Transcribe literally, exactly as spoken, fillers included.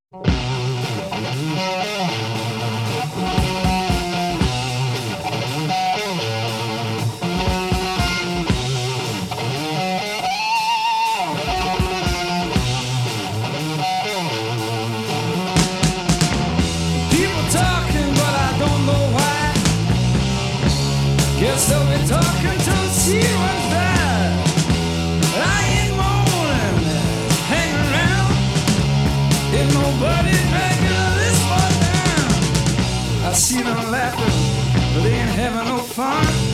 Guess they'll be talking till she was there. I ain't moaning, hang around. If nobody's making this one down, I see them laughing, but they ain't having no fun.